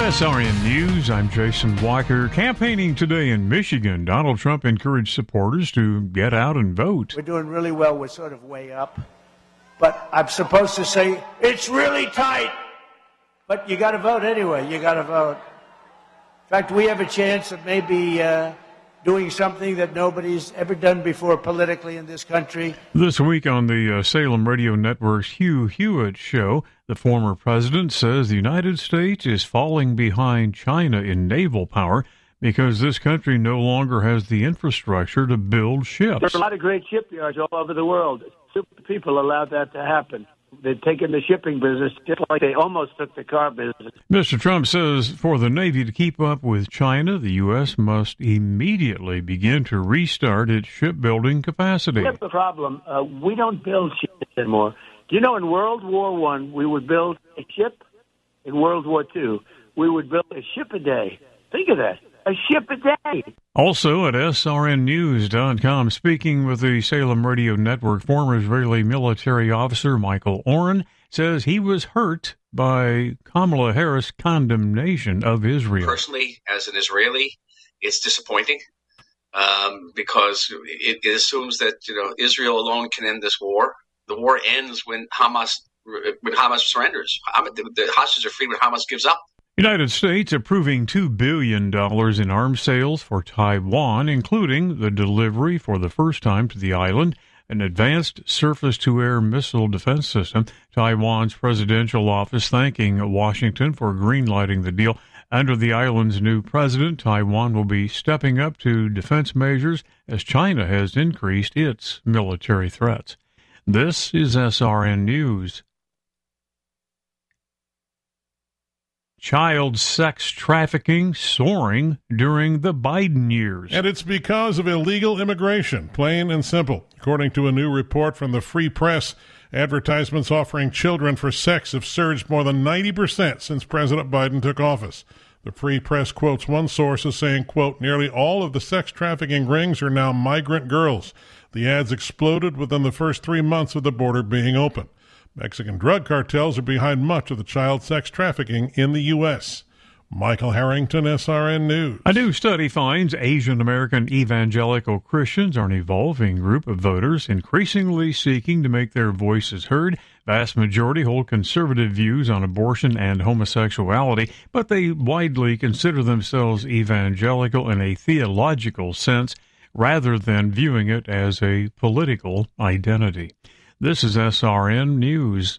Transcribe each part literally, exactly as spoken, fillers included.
S R N News, I'm Jason Walker. Campaigning today in Michigan, Donald Trump encouraged supporters to get out and vote. We're doing really well. We're sort of way up. But I'm supposed to say, it's really tight. But you got to vote anyway. You got to vote. In fact, we have a chance of maybe uh, doing something that nobody's ever done before politically in this country. This week on the uh, Salem Radio Network's Hugh Hewitt Show, the former president says the United States is falling behind China in naval power because this country no longer has the infrastructure to build ships. There's a lot of great shipyards all over the world. Super people allowed that to happen. They've taken the shipping business just like they almost took the car business. Mister Trump says for the Navy to keep up with China, the U S must immediately begin to restart its shipbuilding capacity. We have a problem. Uh, we don't build ships anymore. Do you know in World War One, we would build a ship? In World War Two, we would build a ship a day. Think of that. A ship a day. Also at S R N news dot com, speaking with the Salem Radio Network, former Israeli military officer Michael Oren says he was hurt by Kamala Harris' condemnation of Israel. Personally, as an Israeli, it's disappointing um, because it, it assumes that you know Israel alone can end this war. The war ends when Hamas when Hamas surrenders. The hostages are free when Hamas gives up. United States approving two billion dollars in arms sales for Taiwan, including the delivery for the first time to the island, an advanced surface-to-air missile defense system. Taiwan's presidential office thanking Washington for greenlighting the deal. Under the island's new president, Taiwan will be stepping up to defense measures as China has increased its military threats. This is S R N News. Child sex trafficking soaring during the Biden years. And it's because of illegal immigration, plain and simple. According to a new report from the Free Press, advertisements offering children for sex have surged more than ninety percent since President Biden took office. The Free Press quotes one source as saying, quote, nearly all of the sex trafficking rings are now migrant girls. The ads exploded within the first three months of the border being open. Mexican drug cartels are behind much of the child sex trafficking in the U S Michael Harrington, S R N News. A new study finds Asian American evangelical Christians are an evolving group of voters increasingly seeking to make their voices heard. Vast majority hold conservative views on abortion and homosexuality, but they widely consider themselves evangelical in a theological sense rather than viewing it as a political identity. This is S R N News.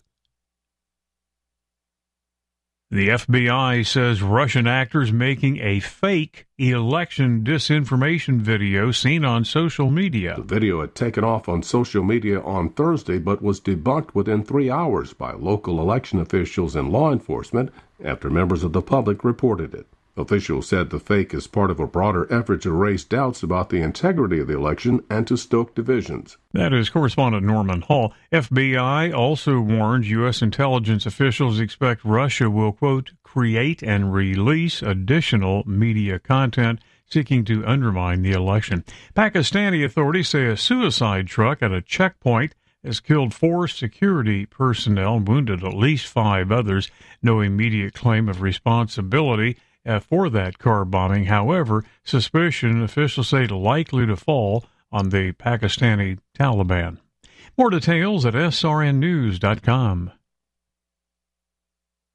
The F B I says Russian actors making a fake election disinformation video seen on social media. The video had taken off on social media on Thursday, but was debunked within three hours by local election officials and law enforcement after members of the public reported it. Officials said the fake is part of a broader effort to raise doubts about the integrity of the election and to stoke divisions. That is correspondent Norman Hall. F B I also warned U S intelligence officials expect Russia will, quote, create and release additional media content seeking to undermine the election. Pakistani authorities say a suicide truck at a checkpoint has killed four security personnel and wounded at least five others. No immediate claim of responsibility for that car bombing. However, suspicion officials say likely to fall on the Pakistani Taliban. More details at S R N news dot com.